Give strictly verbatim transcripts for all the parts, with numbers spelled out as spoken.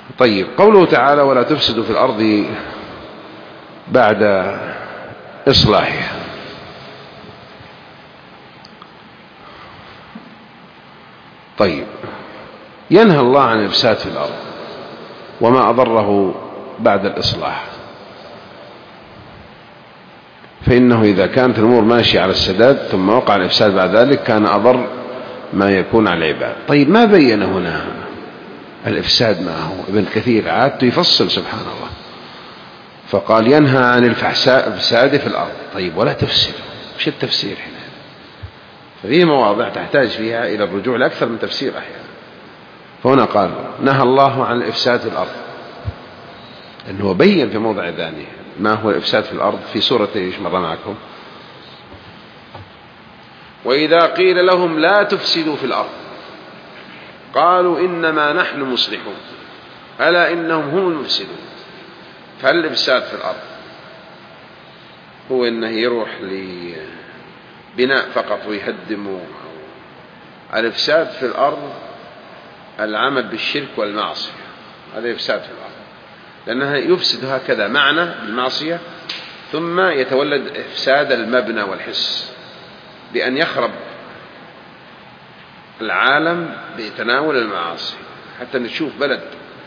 طيب، قوله تعالى ولا تفسدوا في الأرض بعد إصلاحها. طيب، ينهى الله عن الإفساد في الأرض وما أضره بعد الإصلاح، فإنه إذا كانت الأمور ماشية على السداد ثم وقع الإفساد بعد ذلك كان أضر ما يكون على العباد. طيب، ما بين هنا الإفساد ما هو؟ ابن كثير عاد يفصل سبحان الله، فقال ينهى عن الفساد في الأرض. طيب، ولا تفسد، وش التفسير هنا؟ ففيه مواضع تحتاج فيها إلى الرجوع لأكثر من تفسير أحيانا. فهنا قال نهى الله عن الإفساد في الأرض، أنه بين في موضع ثاني ما هو الإفساد في الأرض في سورة إيش مرة معكم؟ وإذا قيل لهم لا تفسدوا في الأرض قالوا إنما نحن مصلحون ألا إنهم هم المفسدون. فالإفساد في الأرض هو أنه يروح لبناء فقط ويهدمه. الإفساد في الأرض العمل بالشرك والمعصية، هذا إفساد في الأرض، لأنها يفسد هكذا معنى بالمعصية، ثم يتولد إفساد المبنى والحس بأن يخرب العالم بتناول المعاصي، حتى نشوف بلد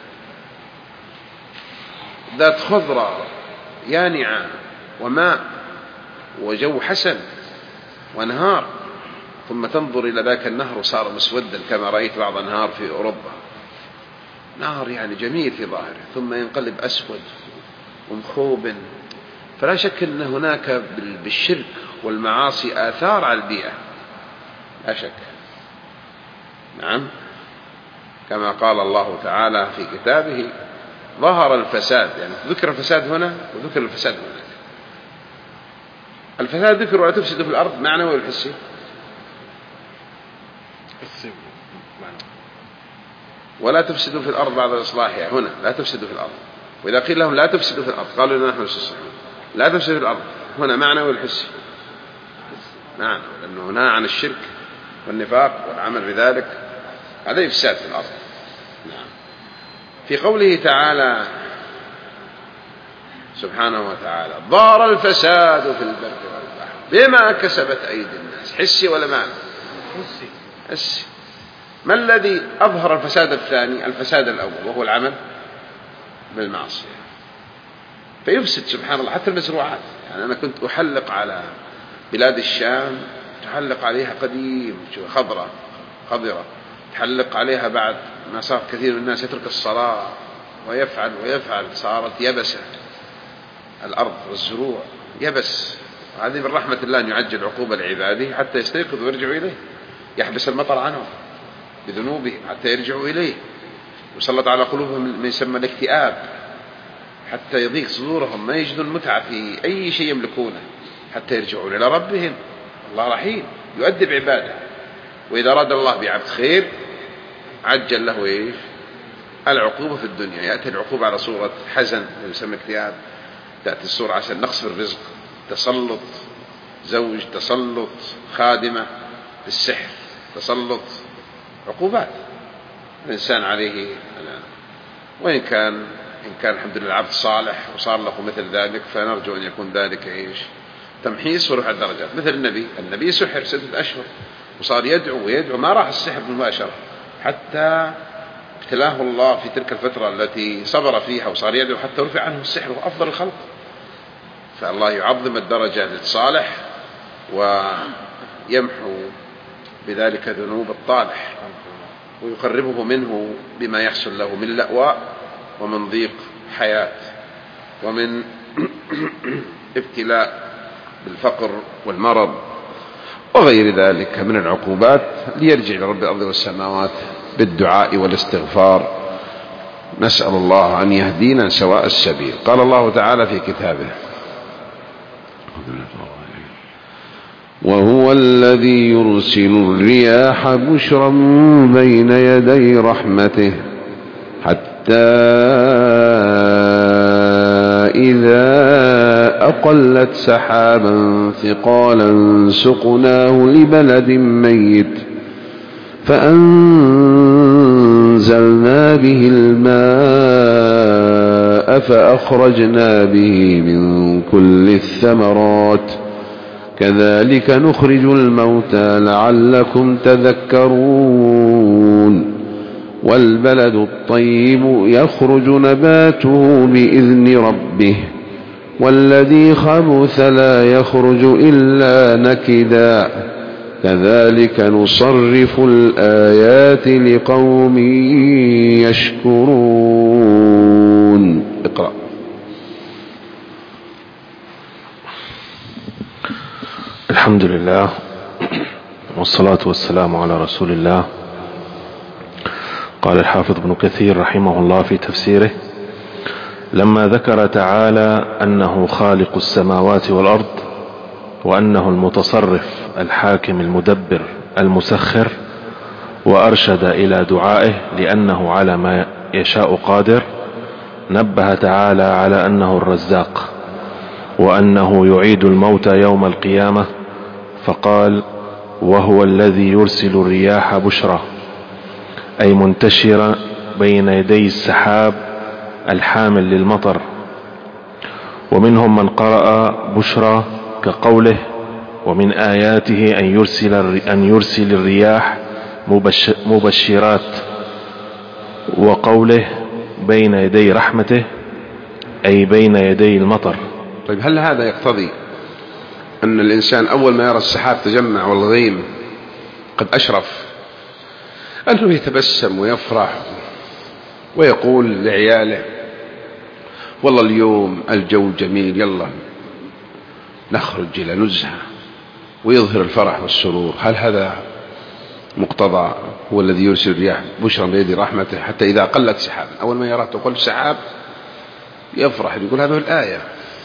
ذات خضرة يانعة وماء وجو حسن وانهار، ثم تنظر إلى ذاك النهر وصار مسودا كما رأيت بعض أنهار في أوروبا، نهر يعني جميل في ظاهره ثم ينقلب أسود ومخوب. فلا شك أن هناك بالشرك والمعاصي آثار على البيئة، لا شك. نعم، كما قال الله تعالى في كتابه ظهر الفساد، يعني ذكر الفساد هنا وذكر الفساد هناك. الفساد ذكر ولا تفسد في الأرض معنى والحسي، ولا تفسدوا في الأرض بعد إصلاحها، هنا لا تفسدوا في الأرض. وإذا قيل لهم لا تفسدوا في الأرض قالوا لنا نحن نصلحون. لا تفسدوا في الأرض هنا معنى والحسي، معنى لأنه هنا عن الشرك والنفاق والعمل بذلك، هذا إفساد في الأرض. نعم. في قوله تعالى سبحانه وتعالى ظهر الفساد في البر والبحر بما كسبت أيدي الناس، حسي ولا معنى؟ حسي. حسي. ما الذي أظهر الفساد الثاني؟ الفساد الأول وهو العمل بالمعصية، فيفسد سبحان الله حتى المزروعات. يعني أنا كنت أحلق على بلاد الشام، تحلق عليها قديم خضرة خضرة، تحلق عليها بعد ما صار كثير من الناس يترك الصلاة ويفعل ويفعل، صارت يبسة الأرض والزروع يبس. هذه من رحمة الله أن يعجل عقوبة لعباده حتى يستيقظوا ويرجعوا إليه، يحبس المطر عنهم بذنوبهم حتى يرجعوا إليه، وسلط على قلوبهم ما يسمى الاكتئاب حتى يضيق صدورهم، ما يجدون متعة في أي شيء يملكونه حتى يرجعون إلى ربهم. الله رحيم يؤدب عباده، وإذا أراد الله بعبد خير عجل له إيش؟ العقوبة في الدنيا. يأتي العقوبة على صورة حزن يسمى اكتئاب، تأتي الصورة عشان نقص في الرزق، تسلط زوج، تسلط خادمة في السحر، تسلط عقوبات الإنسان عليه الآن. وإن كان إن كان الحمد لله العبد صالح وصار له مثل ذلك فنرجو أن يكون ذلك إيش؟ تمحيص ورفع الدرجات. مثل النبي النبي سحر ستة أشهر وصار يدعو ويدعو، ما راح السحر مباشرة حتى ابتلاه الله في تلك الفترة التي صبر فيها وصار يدعو حتى رفع عنه السحر وهو أفضل الخلق. فالله يعظم الدرجة للصالح ويمحو بذلك ذنوب الطالح ويقربه منه بما يحصل له من لأواء ومن ضيق حياة ومن ابتلاء بالفقر والمرض وغير ذلك من العقوبات، ليرجع لرب الأرض والسماوات بالدعاء والاستغفار. نسأل الله أن يهدينا سواء السبيل. قال الله تعالى في كتابه وهو الذي يرسل الرياح بشرا بين يدي رحمته حتى إذا أقلت سحابا ثقالا سقناه لبلد ميت فأنزلنا فأنزلنا به الماء فأخرجنا به من كل الثمرات كذلك نخرج الموتى لعلكم تذكرون والبلد الطيب يخرج نباته بإذن ربه والذي خبث لا يخرج إلا نكدا كذلك نصرف الآيات لقوم يشكرون. اقرأ. الحمد لله والصلاة والسلام على رسول الله. قال الحافظ ابن كثير رحمه الله في تفسيره: لما ذكر تعالى أنه خالق السماوات والأرض وأنه المتصرف الحاكم المدبر المسخر، وأرشد إلى دعائه لأنه على ما يشاء قادر، نبه تعالى على أنه الرزاق وأنه يعيد الموتى يوم القيامة، فقال: وهو الذي يرسل الرياح بشرا، أي منتشرة بين يدي السحاب الحامل للمطر. ومنهم من قرأ بشرى كقوله: ومن آياته أن يرسل, أن يرسل الرياح مبشرات، وقوله بين يدي رحمته أي بين يدي المطر. طيب، هل هذا يقتضي أن الإنسان أول ما يرى السحاب تجمع والغيم قد أشرف أنه يتبسم ويفرح ويقول لعياله: والله اليوم الجو جميل، يلا نخرج إلى نزهة، ويظهر الفرح والسرور؟ هل هذا مقتضى هو الذي يرسل الرياح بشرا بيد رحمته، حتى إذا قلت سحاب أول ما يراه تقول سحاب يفرح، يقول هذه الآية؟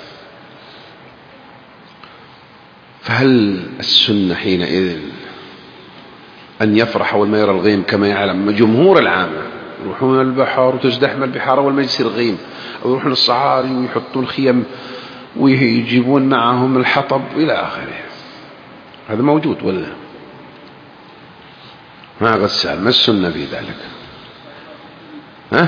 فهل السنة حينئذ أن يفرح أول ما يرى الغيم كما يعلم جمهور العامة؟ يروحون البحر وتزدحم البحار أول ما يصير غيم، أو يروحون الصحاري ويحطون خيم ويجيبون معهم الحطب إلى آخره. هذا موجود ولا ما غسال؟ ما السنة في ذلك؟ ها؟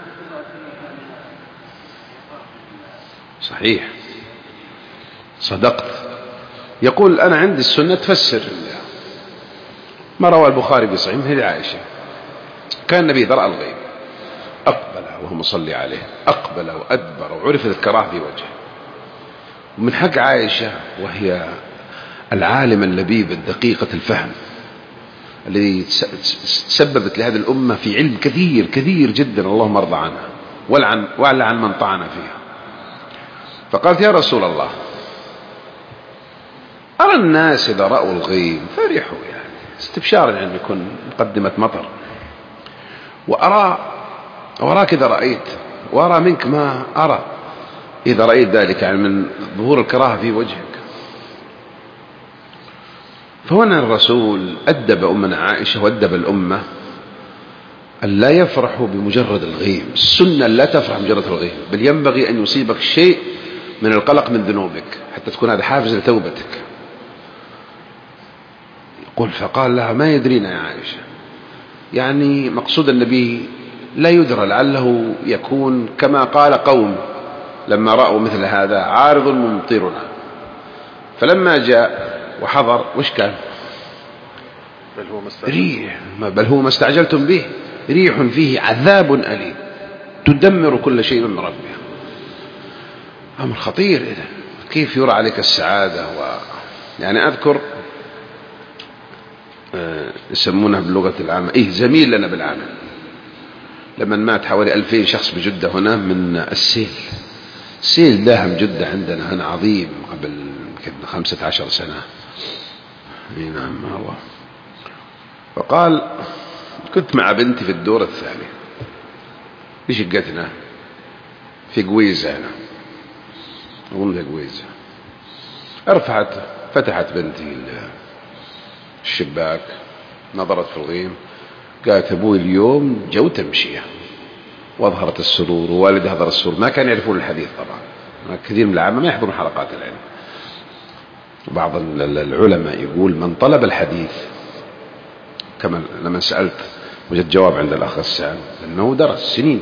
صحيح، صدقت. يقول: أنا عندي السنة تفسر ما روى البخاري في صحيح من عائشة: كان النبي إذا رأى الغيب أقبل وهو مصلي عليه، أقبل وأدبر، وعرفت الكراهة في وجهه. ومن حق عائشة، وهي العالم اللبيب الدقيقة الفهم الذي تسببت لهذه الأمة في علم كثير كثير جدا، اللهم ارضى عنها وعلى عن من طعن فيها، فقالت: يا رسول الله، أرى الناس إذا رأوا الغيب فرحوا، يعني استبشارا أن يكون مقدمة مطر، وأرى وراك إذا رأيت، وأرى منك ما أرى إذا رأيت ذلك، يعني من ظهور الكراهة في وجهك. فهنا الرسول أدب أمنا عائشة وأدب الأمة أن لا يفرحوا بمجرد الغيم. السنة لا تفرح بمجرد الغيم، بل ينبغي أن يصيبك شيء من القلق من ذنوبك حتى تكون هذا حافز لتوبتك. يقول: فقال لها: ما يدرينا يا عائشة، يعني مقصود النبي لا يدرى، لعله يكون كما قال قوم لما رأوا مثل هذا: عارض ممطرنا. فلما جاء وحضر وش كان؟ بل هو ما ريح، بل هو ما استعجلتم به، ريح فيه عذاب أليم تدمر كل شيء من ربها. أمر خطير. إذا كيف يرى عليك السعادة؟ و... يعني أذكر أه يسمونها باللغة العامة إيه زميل لنا بالعامة، لما مات حوالي ألفين شخص بجدة هنا من السيل. السيل داهم جدة عندنا هنا عظيم قبل خمسة عشر سنة. نعم الله. فقال: كنت مع بنتي في الدور الثاني في شقتنا في قويزة هنا، أظن في قويزة. ارفعت فتحت بنتي الشباك، نظرت في الغيم، قالت: أبوي اليوم جو تمشية. وأظهرت السرور، ووالدها أظهر السرور. ما كان يعرفون الحديث طبعا، كثير من العامة ما يحضرون حلقات العلم. وبعض العلماء يقول: من طلب الحديث، كما لما سألت وجد جواب عند الأخ السام أنه درس سنين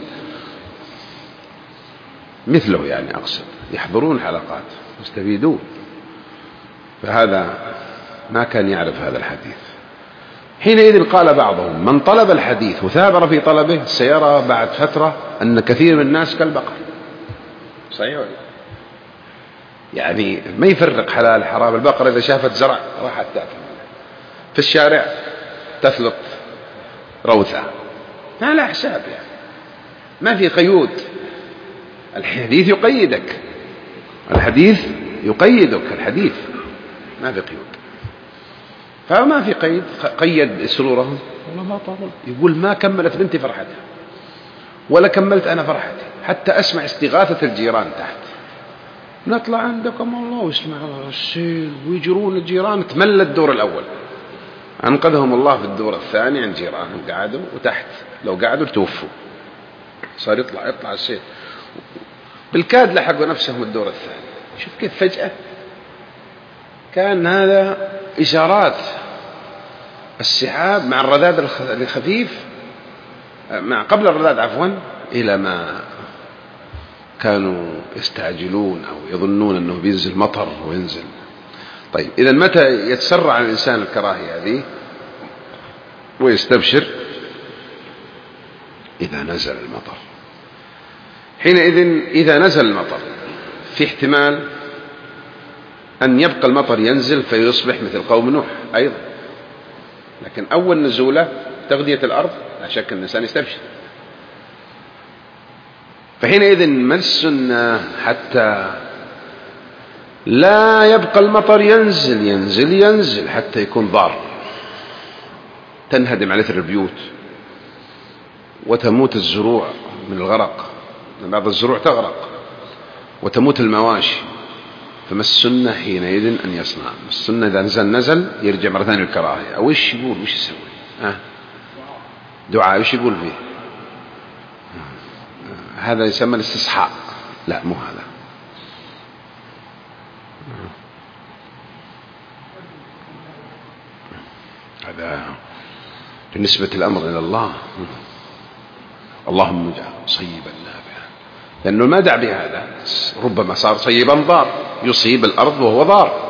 مثله، يعني أقصد يحضرون حلقات مستفيدون، فهذا ما كان يعرف هذا الحديث. حينئذ قال بعضهم من طلب الحديث وثابر في طلبه سيرى بعد فترة أن كثير من الناس كالبقر. صحيح ولا؟ يعني ما يفرق حلال حرام. البقرة إذا شافت زرع راحت تأكل، في الشارع تثلط روثة، ما لا حساب، يعني ما في قيود. الحديث يقيدك، الحديث يقيدك، الحديث ما في قيود، فما في قيد. قيد سرورهم والله ما طال، يقول ما كملت بنتي فرحتها ولا كملت أنا فرحتي حتى أسمع استغاثة الجيران تحت. نطلع عندكم الله واسمع السيل ويجرون الجيران. تمل الدور الأول، أنقذهم الله في الدور الثاني عن جيرانهم قعدوا، وتحت لو قعدوا توفوا، صار يطلع يطلع السيل، بالكاد لحقوا نفسهم الدور الثاني. شوف كيف فجأة كان هذا إشارات السحاب مع الرذاذ الخفيف، مع قبل الرذاذ عفوا، إلى ما كانوا يستعجلون أو يظنون أنه بينزل مطر وينزل. طيب إذا متى يتسرع الإنسان الكراهية هذه ويستبشر؟ إذا نزل المطر. حينئذ إذا نزل المطر في احتمال أن يبقى المطر ينزل فيصبح مثل قوم نوح أيضا، لكن أول نزولة تغذية الأرض لا شك أن الإنسان يستبشر. فحينئذ ما السنة حتى لا يبقى المطر ينزل ينزل ينزل حتى يكون ضار، تنهدم عليه البيوت وتموت الزروع من الغرق، بعض الزروع تغرق وتموت المواشي. فما السنة حينئذ أن يصنع؟ السنة إذا نزل نزل يرجع مرة ثانية الكراهية. أو إيش يقول؟ وش يسوي؟ ها؟ دعاء إيش يقول فيه؟ هذا يسمى الاستصحاء؟ لا مو هذا. هذا بالنسبة الأمر إلى الله، اللهم اجعل صيبا نافعا، لأنه ما دع بهذا، ربما صار صيبا ضار، يصيب الأرض وهو ضار،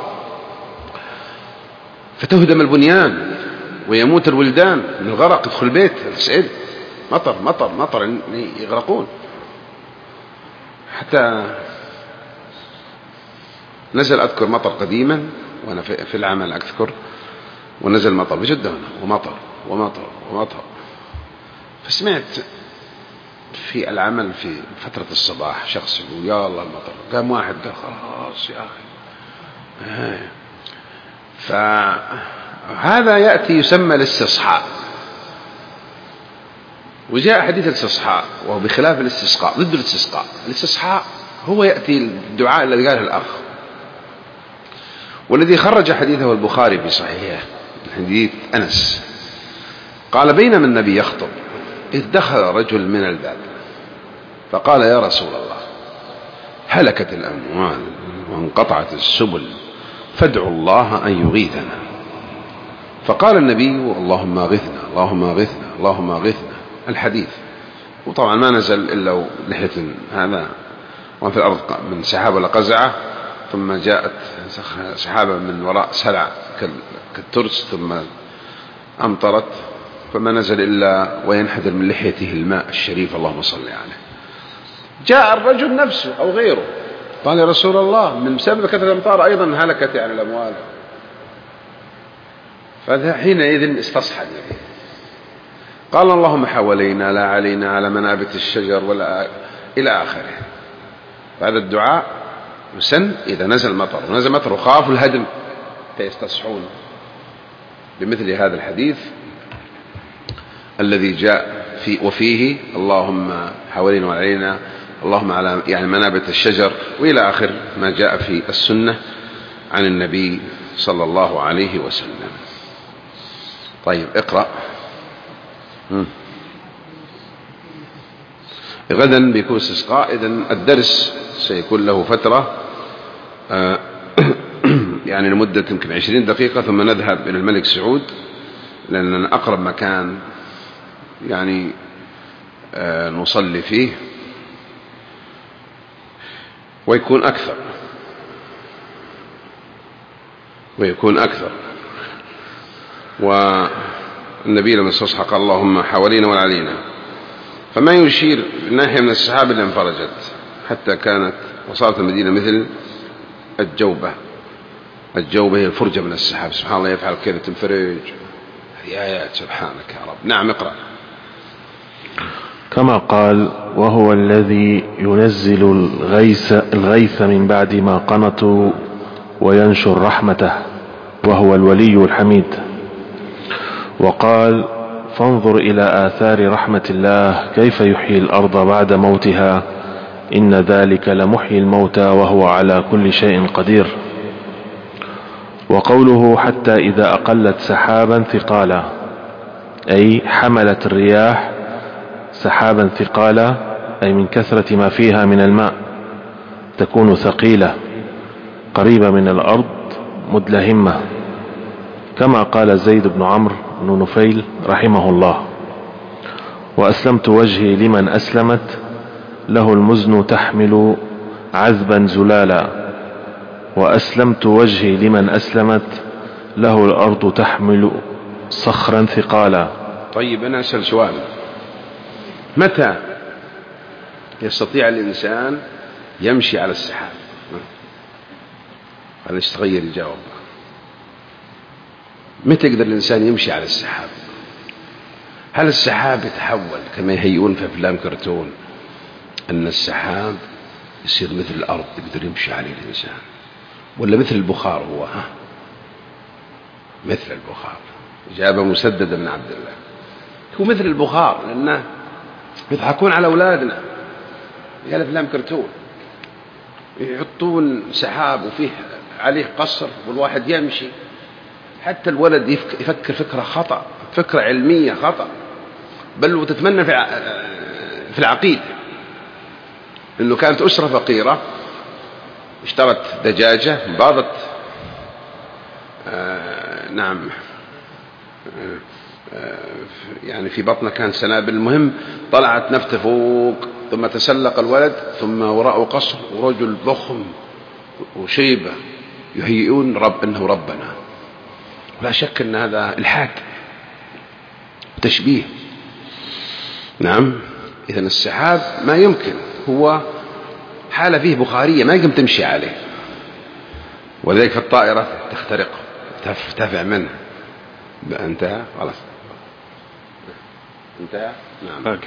فتهدم البنيان ويموت الولدان من الغرق، يدخل البيت تسعد، مطر مطر مطر يغرقون. حتى نزل، أذكر مطر قديما وأنا في العمل أذكر، ونزل مطر بجد هنا، ومطر ومطر ومطر. فسمعت في العمل في فترة الصباح شخص يقول يا الله المطر، قام واحد قال خلاص يا أخي. فهذا يأتي يسمى الاستصحاء، وجاء حديث الاستصحاء وهو بخلاف الاستسقاء، ضد الاستسقاء. الاستصحاء هو يأتي الدعاء الذي قاله الأخ، والذي خرج حديثه البخاري في صحيحه، حديث أنس قال بينما النبي يخطب إذ دخل رجل من الباب فقال يا رسول الله هلكت الأموال وانقطعت السبل فادعوا الله أن يغيثنا. فقال النبي اللهم اغثنا اللهم اغثنا اللهم اغثنا، الحديث. وطبعا ما نزل إلا لحية هذا وفي في الأرض من سحابة لقزعة، ثم جاءت سحابة من وراء سلع كالترس ثم أمطرت، فما نزل إلا وينحدر من لحيته الماء الشريف اللهم صل عليه. جاء الرجل نفسه أو غيره قال يا رسول الله من بسبب كثرة الأمطار أيضا هلكت يعني الأموال. فحينئذ استصحى النبي قال اللهم حوالينا لا علينا على منابت الشجر ولا إلى آخره. فهذا الدعاء يسن إذا نزل مطر، ونزل مطر وخافوا الهدم فيستصحون بمثل هذا الحديث الذي جاء في وفيه اللهم حوالينا وعلينا اللهم على يعني منابت الشجر وإلى آخر ما جاء في السنة عن النبي صلى الله عليه وسلم. طيب اقرأ. غدا بيكون استسقاء، إذن الدرس سيكون له فترة يعني لمدة يمكن عشرين دقيقة، ثم نذهب إلى الملك سعود لأننا أقرب مكان يعني نصلي فيه ويكون أكثر ويكون أكثر والنبي لما استصحى قال اللهم حوالينا ولا علينا، فما يشير ناحية من السحاب اللي انفرجت حتى كانت وصارت المدينة مثل الجوبة. الجوبة هي الفرجة من السحاب، سبحان الله يفعل كذا تنفرج. هذه آيات سبحانك يا رب. نعم اقرأ. كما قال وهو الذي ينزل الغيث, الغيث من بعد ما قنطوا وينشر رحمته وهو الولي الحميد. وقال فانظر إلى آثار رحمة الله كيف يحيي الأرض بعد موتها إن ذلك لمحيي الموتى وهو على كل شيء قدير. وقوله حتى إذا أقلت سحابا ثقالا أي حملت الرياح سحابا ثقالا أي من كثرة ما فيها من الماء تكون ثقيلة قريبة من الأرض مدلهمة، كما قال زيد بن عمرو بن نفيل رحمه الله وأسلمت وجهي لمن أسلمت له المزن تحمل عذبا زلالا وأسلمت وجهي لمن أسلمت له الأرض تحمل صخرا ثقالا. طيب أنا أسأل سؤال، متى يستطيع الإنسان يمشي على السحاب؟ هذا يتغير يجاوب. متى يقدر الإنسان يمشي على السحاب؟ هل السحاب يتحول كما يهيئون في أفلام كرتون أن السحاب يصير مثل الأرض يقدر يمشي عليه الإنسان، ولا مثل البخار؟ هو ها مثل البخار. إجابة مسددة من عبد الله، هو مثل البخار لأنه يضحكون على أولادنا قال أفلام كرتون يحطون سحاب وفيه عليه قصر والواحد يمشي، حتى الولد يفكر فكرة خطأ، فكرة علمية خطأ، بل وتتمنى في العقيدة. إنه كانت أسرة فقيرة اشترت دجاجة باضت آه نعم آه يعني في بطنها كان سنابل، المهم طلعت نفتة فوق، ثم تسلق الولد، ثم وراءه قصر ورجل ضخم وشيبة يهيئون رب إنه ربنا. لا شك أن هذا الحاد تشبيه. نعم. إذن السحاب ما يمكن، هو حالة فيه بخارية ما يمكن تمشي عليه، ولذلك في الطائرة تخترق ترتفع منها. انتهى خلاص انتهى. نعم.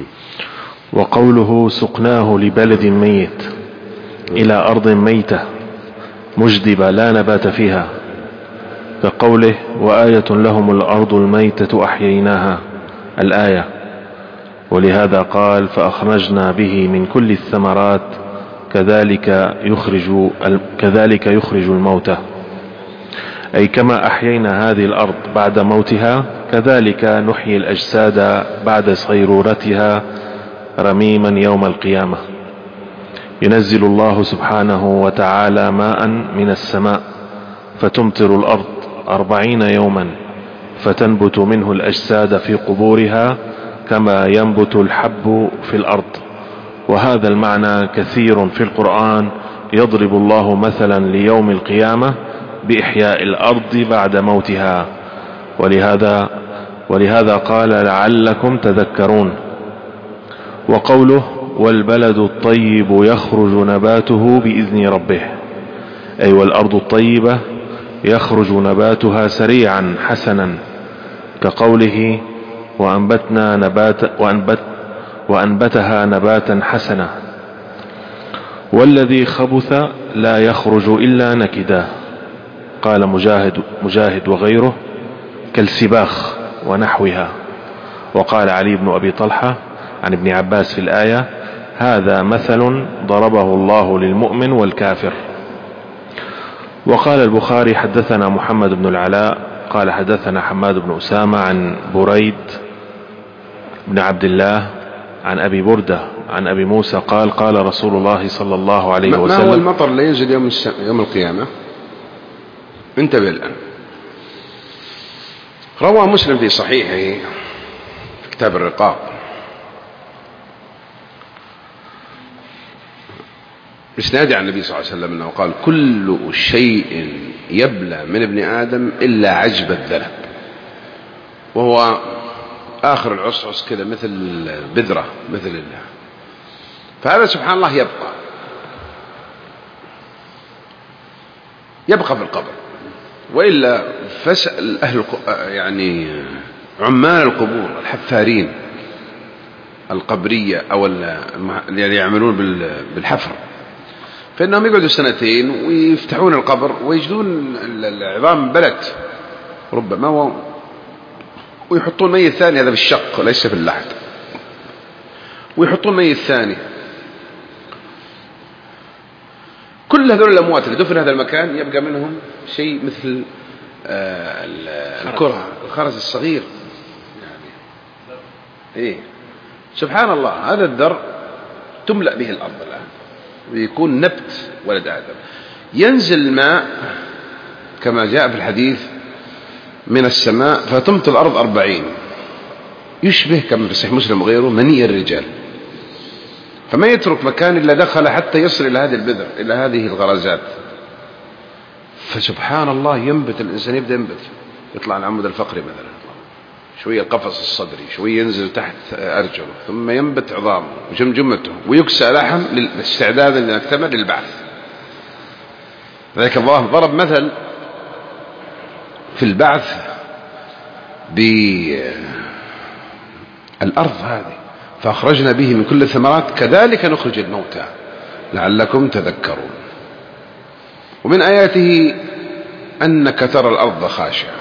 وقوله سقناه لبلد ميت إلى أرض ميتة مجدبة لا نبات فيها، كقوله وآية لهم الأرض الميتة أحييناها الآية. ولهذا قال فأخرجنا به من كل الثمرات كذلك يخرج كذلك يخرج الموتى، أي كما أحيينا هذه الأرض بعد موتها كذلك نحيي الأجساد بعد صيرورتها رميما يوم القيامة. ينزل الله سبحانه وتعالى ماء من السماء فتمطر الأرض أربعين يوما فتنبت منه الأجساد في قبورها كما ينبت الحب في الأرض. وهذا المعنى كثير في القرآن، يضرب الله مثلا ليوم القيامة بإحياء الأرض بعد موتها. ولهذا, ولهذا قال لعلكم تذكرون. وقوله والبلد الطيب يخرج نباته بإذن ربه، أي والأرض الطيبة يخرج نباتها سريعا حسنا، كقوله وأنبتنا نبات وأنبت وأنبتها نباتا حسنا. والذي خبث لا يخرج إلا نكدا، قال مجاهد, مجاهد وغيره كالسباخ ونحوها. وقال علي بن أبي طلحة عن ابن عباس في الآية هذا مثل ضربه الله للمؤمن والكافر. وقال البخاري حدثنا محمد بن العلاء قال حدثنا حماد بن أسامة عن بريد بن عبد الله عن أبي بردة عن أبي موسى قال قال رسول الله صلى الله عليه وسلم ما هو المطر اللي ينزل يوم, يوم القيامة؟ انتبه الآن. روى مسلم في صحيحه في كتاب الرقاق. إسناد عن النبي صلى الله عليه وسلم أنه قال: كل شيء يبلى من ابن آدم إلا عجب الذنب، وهو آخر العصعص كذا مثل البذرة مثل الله. فهذا سبحان الله يبقى يبقى في القبر. وإلا فاسأل أهل يعني عمال القبور الحفارين القبرية أو اللي يعملون بالحفر، فإنهم يقعدوا سنتين ويفتحون القبر ويجدون العظام بلت ربما، ويحطون ميت ثاني، هذا بالشق ليس في اللحد، ويحطون ميت ثاني. كل هذول الأموات اللي دفن هذا المكان يبقى منهم شيء مثل الكرة الخرز الصغير يعني. إيه سبحان الله، هذا الذر تملأ به الأرض الآن ويكون نبت ولد آدم. ينزل الماء كما جاء في الحديث من السماء فتمطر الأرض أربعين، يشبه كما في صحيح مسلم وغيره مني الرجال، فما يترك مكان إلا دخل حتى يصل إلى هذه البذر إلى هذه الغرزات. فسبحان الله ينبت الإنسان، يبدأ ينبت، يطلع العمود الفقري مثلا، شوية القفص الصدري، شوية ينزل تحت أرجله، ثم ينبت عظامه وجمجمته ويكسى لحم للاستعداد أن يكتمل للبعث. ذلك الله ضرب مثل في البعث بالأرض هذه، فأخرجنا به من كل الثمرات كذلك نخرج الموتى لعلكم تذكرون. ومن آياته أنك ترى الأرض خاشعة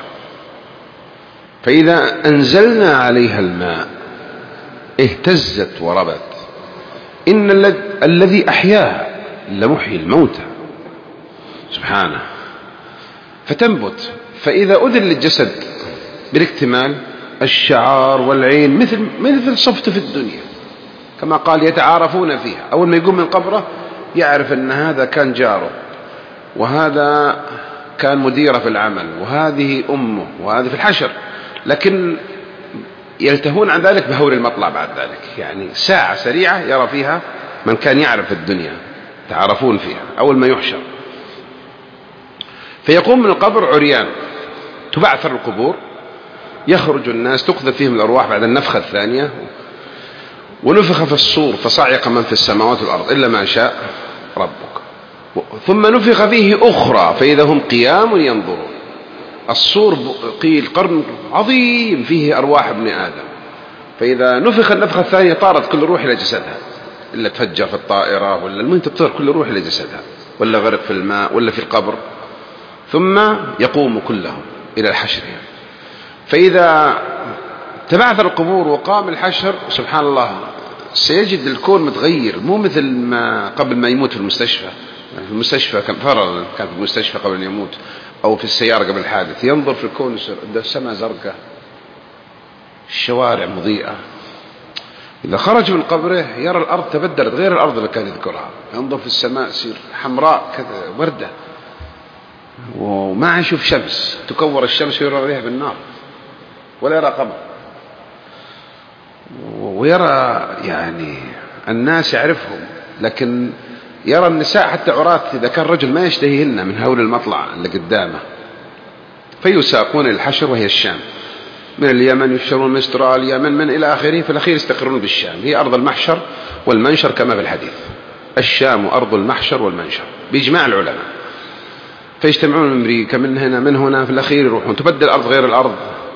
فإذا أنزلنا عليها الماء اهتزت وربت إن الذي أحياها لمحيي الموتى سبحانه، فتنبت. فإذا أذن للجسد بالاكتمال الشعار والعين مثل مثل صفته في الدنيا، كما قال يتعارفون فيها. أول ما يقوم من قبره يعرف أن هذا كان جاره، وهذا كان مديره في العمل، وهذه أمه، وهذه في الحشر. لكن يلتهون عن ذلك بهول المطلع بعد ذلك، يعني ساعة سريعة يرى فيها من كان يعرف الدنيا، تعرفون فيها أول ما يحشر. فيقوم من القبر عريان، تبعثر القبور، يخرج الناس تقذف فيهم الأرواح بعد النفخة الثانية، ونفخ في الصور فصعق من في السماوات والأرض إلا ما شاء ربك، ثم نفخ فيه أخرى فإذا هم قيام ينظرون. الصور قيل قرن عظيم فيه أرواح ابن آدم، فإذا نفخ النفخة الثانية طارت كل روح إلى جسدها، إلا تفجر في الطائرة ولا المهم تطير كل روح إلى جسدها، ولا غرق في الماء ولا في القبر، ثم يقوم كلهم إلى الحشر. فإذا تبعثر القبور وقام الحشر سبحان الله سيجد الكون متغير، مو مثل ما قبل ما يموت في المستشفى. في المستشفى كان فرض كان في المستشفى قبل أن يموت، أو في السيارة قبل الحادث، ينظر في الكون السماء زرقاء، الشوارع مضيئة. إذا خرج من قبره يرى الأرض تبدلت غير الأرض اللي كان يذكرها، ينظر في السماء يصير حمراء كذا وردة، وما يشوف شمس، تكور الشمس ويرى ريها بالنار، ولا يرى قمر، ويرى يعني الناس يعرفهم، لكن يرى النساء حتى عراة إذا كان رجل ما يشتهيهن من هول المطلع اللي قدامه. فيساقون الحشر وهي الشام، من اليمن يفشرون من استراليا من من إلى آخره، في الأخير يستقرون بالشام، هي أرض المحشر والمنشر كما في الحديث، الشام أرض المحشر والمنشر بإجماع العلماء. فيجتمعون من أمريكا من هنا من هنا، في الأخير يروحون تبدل الأرض غير الأرض،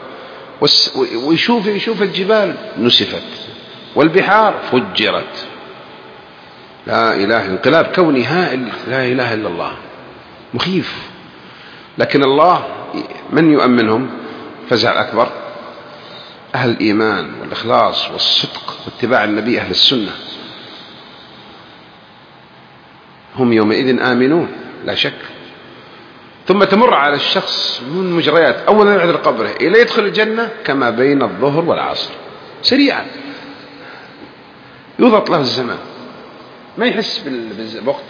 ويشوف يشوف الجبال نسفت والبحار فجرت. لا إله، انقلاب كوني هائل، لا إله إلا الله، مخيف. لكن الله من يؤمنهم فزع أكبر؟ أهل الإيمان والإخلاص والصدق واتباع النبي، أهل السنة، هم يومئذ آمنون لا شك. ثم تمر على الشخص من مجريات أولا يعذر قبره إلى يدخل الجنة كما بين الظهر والعصر، سريعا يضغط له الزمان، ما يحس بالوقت،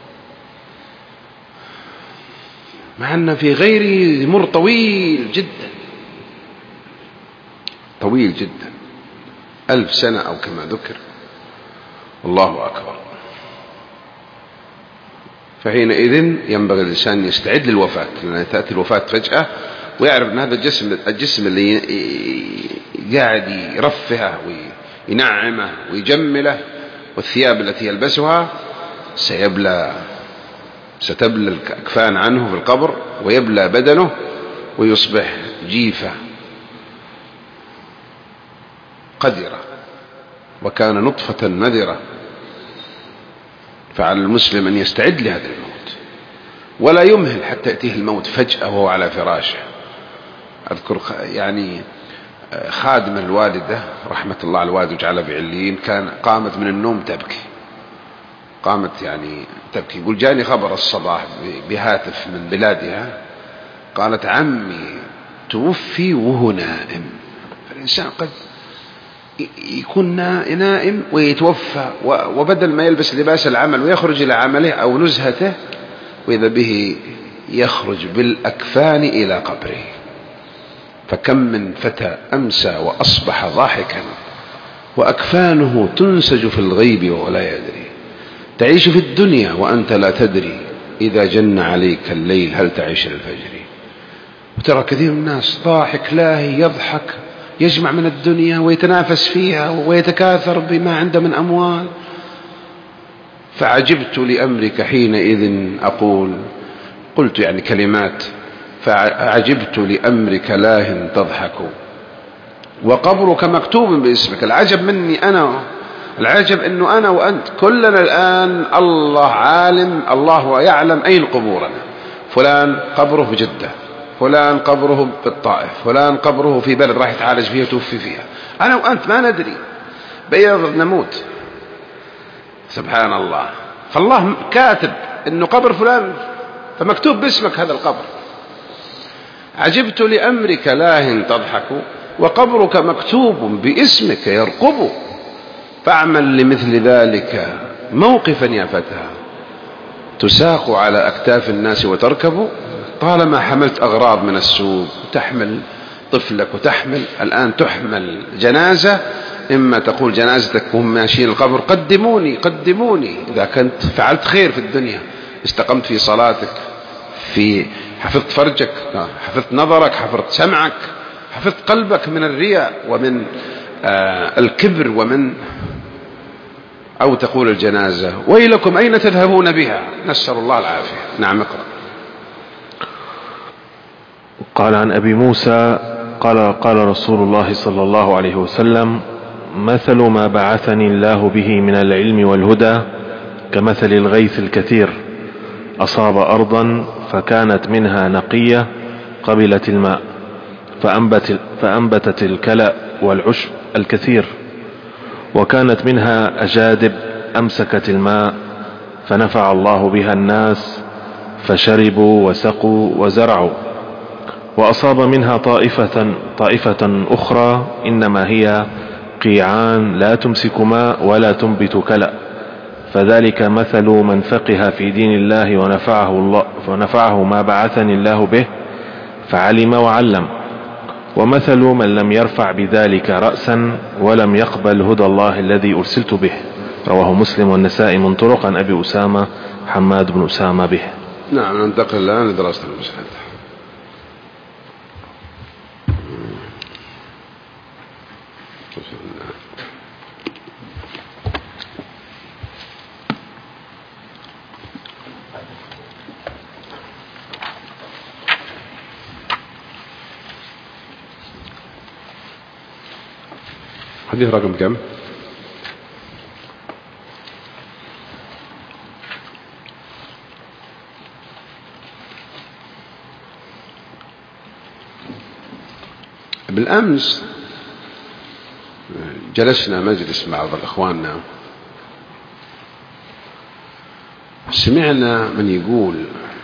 مع أن في غيره يمر طويل جدا طويل جدا. ألف سنة أو كما ذكر. الله أكبر. فحينئذ ينبغي الإنسان يستعد للوفاة، لأن تأتي الوفاة فجأة، ويعرف أن هذا الجسم الجسم اللي قاعد يرفهه وينعمه ويجمله، والثياب التي يلبسها سيبلى، ستبلى الأكفان عنه في القبر، ويبلى بدنه ويصبح جيفة قذرة، وكان نطفة مذرة. فعلى المسلم أن يستعد لهذا الموت، ولا يمهل حتى يأتيه الموت فجأة وهو على فراشه. أذكر يعني خادم الوالدة رحمة الله على الوالد وجعلها في عليين، كان قامت من النوم تبكي، قامت يعني تبكي، يقول جاني خبر الصباح بهاتف من بلادها، قالت عمي توفي وهو نائم. فالإنسان قد يكون نائم ويتوفى، وبدل ما يلبس لباس العمل ويخرج إلى عمله أو نزهته، وإذا به يخرج بالأكفان إلى قبره. فكم من فتى أمسى وأصبح ضاحكا وأكفانه تنسج في الغيب ولا يدري. تعيش في الدنيا وأنت لا تدري، إذا جن عليك الليل هل تعيش للفجر. وترى كثير من الناس ضاحك لاهي، يضحك، يجمع من الدنيا ويتنافس فيها ويتكاثر بما عنده من أموال. فعجبت لأمرك حينئذ أقول، قلت يعني كلمات، فعجبت لأمرك لاه تضحك وقبرك مكتوب باسمك. العجب مني أنا، العجب أنه أنا وأنت كلنا الآن الله عالم، الله يعلم أين قبورنا. فلان قبره في جدة، فلان قبره في الطائف، فلان قبره في بلد راح يتعالج فيها وتوفي فيها. أنا وأنت ما ندري، بيض نموت. سبحان الله. فالله كاتب أنه قبر فلان، فمكتوب باسمك هذا القبر. عجبت لأمرك لاه تضحك وقبرك مكتوب باسمك يرقب. فاعمل لمثل ذلك موقفا يا فتى، تساق على أكتاف الناس وتركب. طالما حملت أغراض من السوق، تحمل طفلك وتحمل الآن تحمل جنازة، إما تقول جنازتك وهم ماشيين القبر قدموني قدموني. إذا كنت فعلت خير في الدنيا، استقمت في صلاتك، في حفظت فرجك، حفظت نظرك، حفظت سمعك، حفظت قلبك من الرياء ومن آه الكبر، ومن أو تقول الجنازة ويلكم أين تذهبون بها، نسأل الله العافية. نعم اقرأ. قال عن أبي موسى قال قال رسول الله صلى الله عليه وسلم: مثل ما بعثني الله به من العلم والهدى كمثل الغيث الكثير أصاب أرضا فكانت منها نقية قبلت الماء فأنبت فأنبتت الكلأ والعشب الكثير، وكانت منها أجادب أمسكت الماء فنفع الله بها الناس فشربوا وسقوا وزرعوا. وأصاب منها طائفة, طائفة أخرى إنما هي قيعان لا تمسك ماء ولا تنبت كلأ، فذلك مثل من فقه في دين الله ونفعه, الله ونفعه ما بعثني الله به فعلم وعلم، ومثل من لم يرفع بذلك رأسا ولم يقبل هدى الله الذي أرسلت به. رواه مسلم والنسائي من طرق عن أبي أسامة حماد بن أسامة به. نعم. ننتقل الآن لدراسة المسند. حديث رقم كم؟ بالأمس جلسنا مجلس مع بعض إخواننا، سمعنا من يقول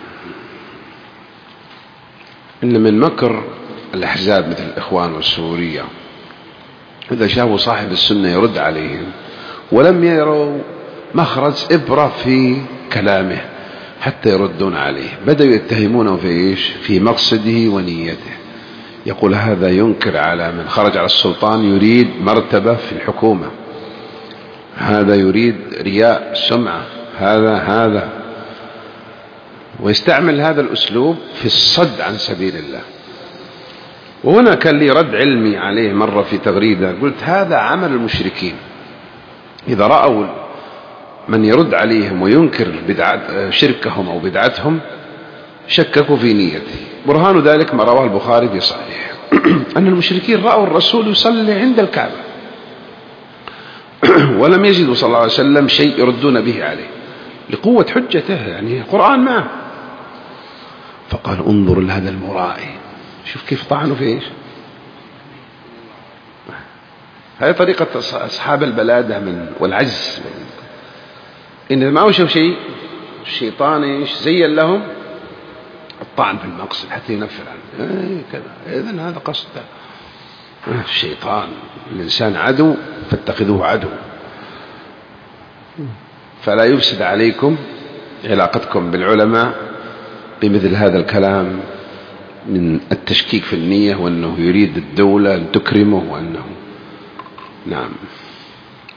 إن من مكر الأحزاب مثل الإخوان والسورية إذا شافوا صاحب السنة يرد عليهم ولم يروا مخرج إبرة في كلامه حتى يردون عليه، بدأوا يتهمونه في إيش؟ في مقصده ونيته. يقول هذا ينكر على من خرج على السلطان يريد مرتبة في الحكومة، هذا يريد رياء سمعة، هذا هذا ويستعمل هذا الأسلوب في الصد عن سبيل الله. وهنا كان لي رد علمي عليه مرة في تغريدة، قلت هذا عمل المشركين، إذا رأوا من يرد عليهم وينكر بدعة شركهم أو بدعتهم شككوا في نيته. برهان ذلك ما رواه البخاري في صحيح أن المشركين رأوا الرسول يصلي عند الكعبة ولم يجدوا صلى الله عليه وسلم شيء يردون به عليه لقوة حجته، يعني القرآن معه، فقال انظر لهذا المرائي، شوف كيف طعنوا في ايش. هذه طريقة أصحاب البلادة من والعجز، إن ما وشوا شيء الشيطان ايش زين لهم الطعن في المقصد حتى ينفر عنه إيه كذا. إذن هذا قصد الشيطان، الإنسان عدو فاتخذوه عدو، فلا يفسد عليكم علاقتكم بالعلماء بمثل هذا الكلام من التشكيك في النية، وأنه يريد الدولة أن تكرمه، وأنه نعم.